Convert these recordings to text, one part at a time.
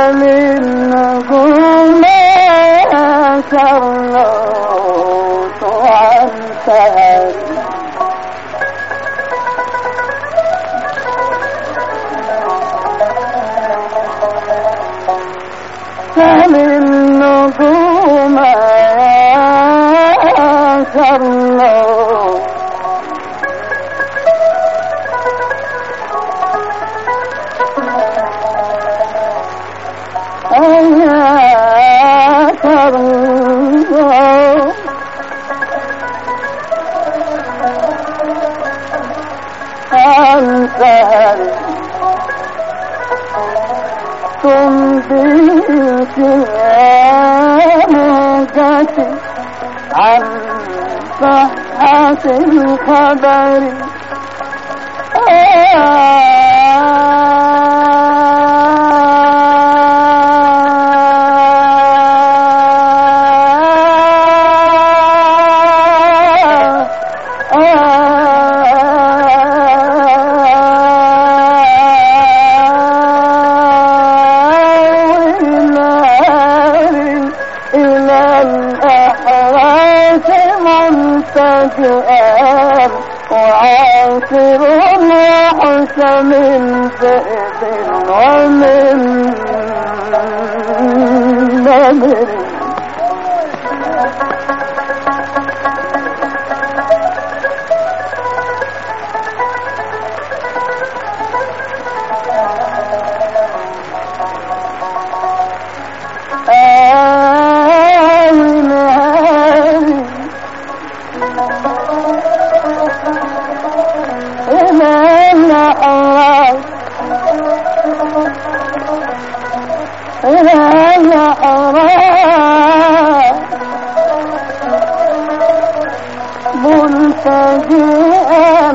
للنجوم شرلوت عن سهر للنجوم شرلوت تنبيك يا موجتي عن صحة الخبر وعاصر وحش من ذئب ومن نمر ملتجئا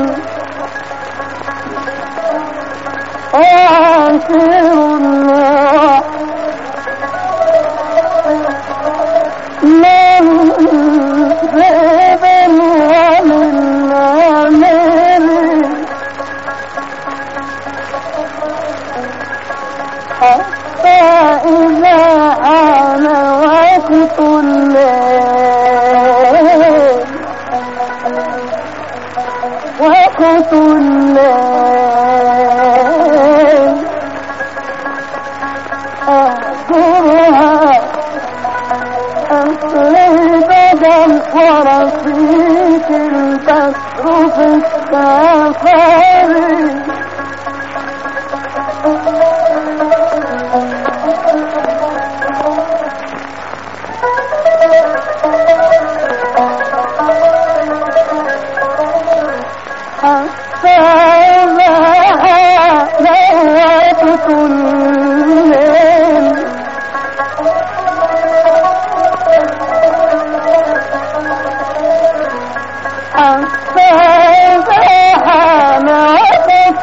عاشر من ذئب ومن نمر حتى إذا آن وقت الليل وقت الليل أهجرها أسري بدل ورصيك البشر في السفر حتى إذا نويت الليل حتى إذا نويت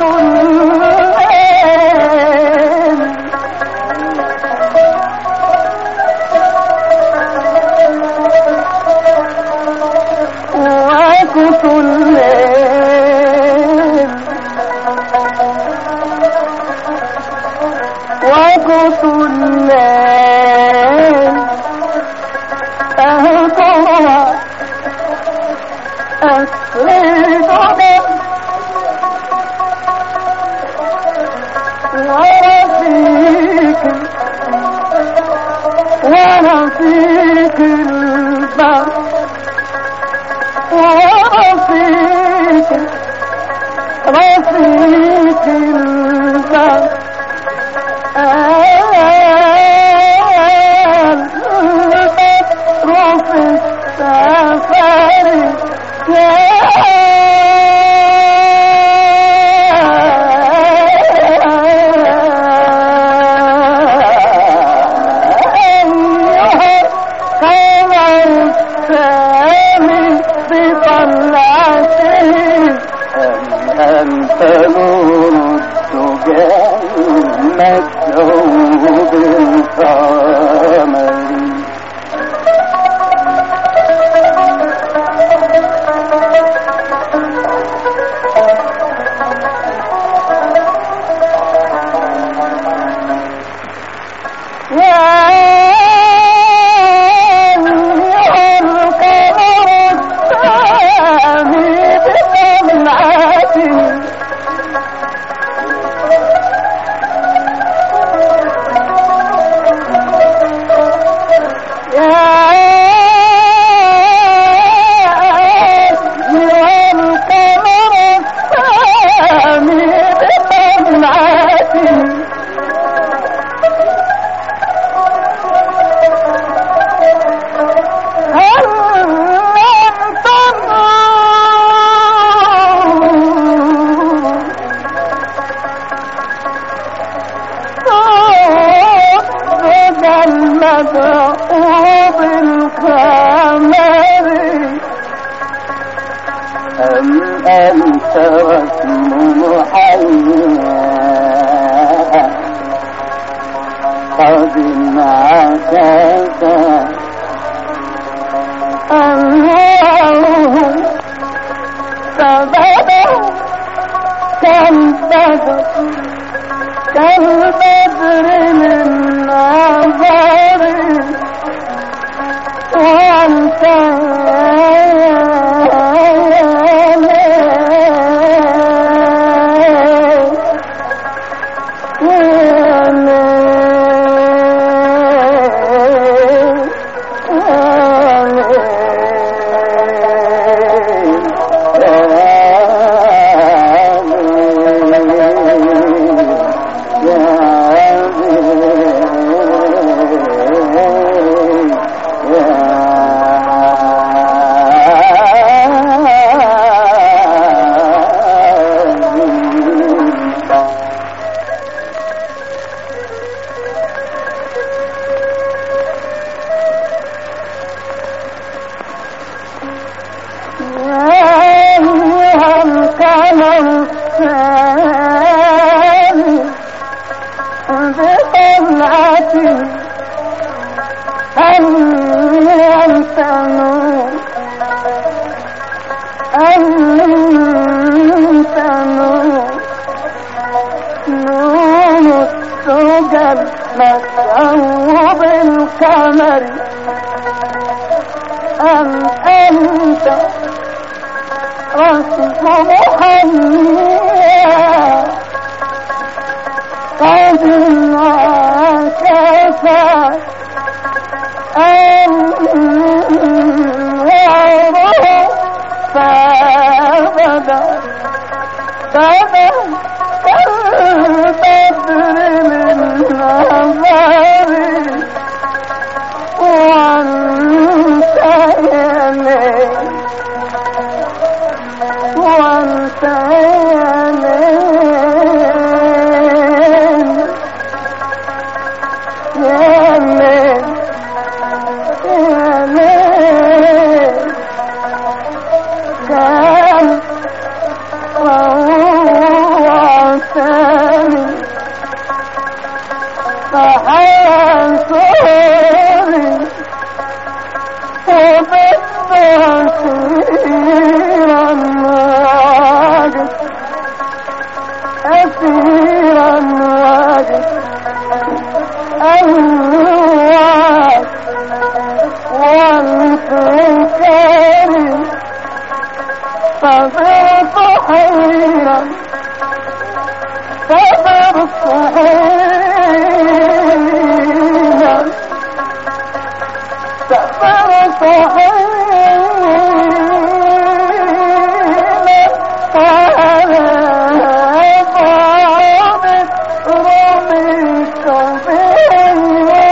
الليل وقت الليل وقت الليل أهجرها أسرد ورفيق البر ورفيق البر أنت نور الدجال محيا قد انعكس أنواره فبدأ كالبدر من نظر وانت مصعوب القمر أم أنت رسم محمد قد انعكس أنواره فبدأ كالبدر من نظر وانت يمين وانت يمين يمين يمين كان وعساني فحاسوري وبالتأثيرا واجد أثيرا واجد أنواج وانتكاري فصرت حيرا فصرت حيرا فصرت حيرا قال ضابط رميت بي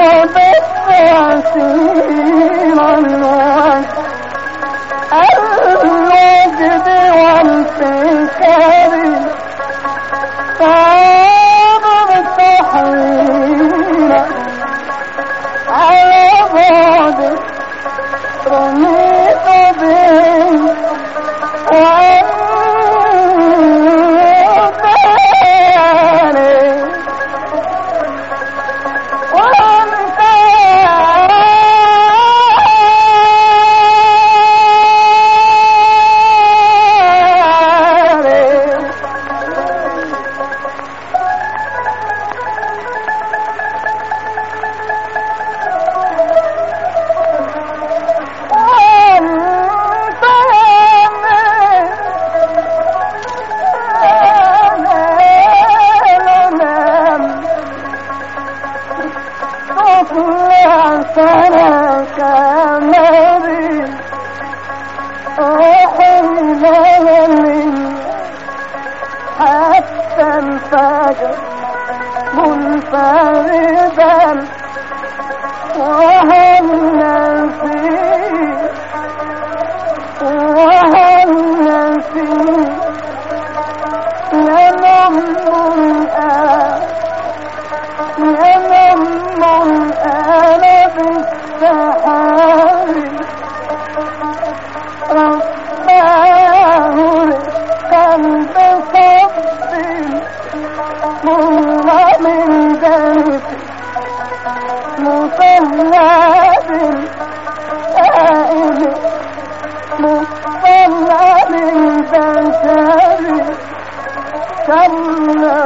عسير الوجد والفكر صابرت حيرة على بعد رميت به ترك مري وحلالي حتى الفجر منفردا وهلنا فيه ينم الآن بالسحاب رباه قلب صب مر من درب مصلب آئل مصلب بشر سمنا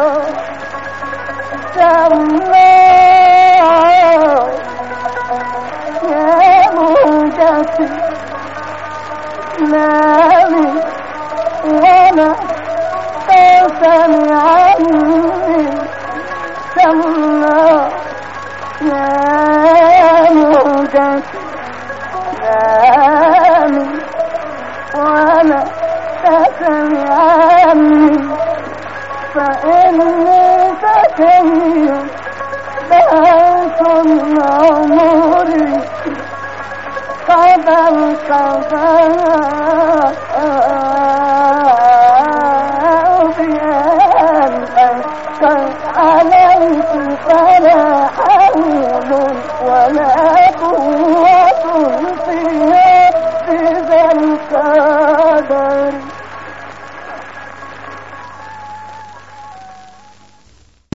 يا موجتي نامي وانا تسمع عني سمنا يا موجتي نامي وانا تسمع عني فإني سكي بيت عمري قدر بأن أشكر عليك فلا حول ولا قوة في ذا القدر.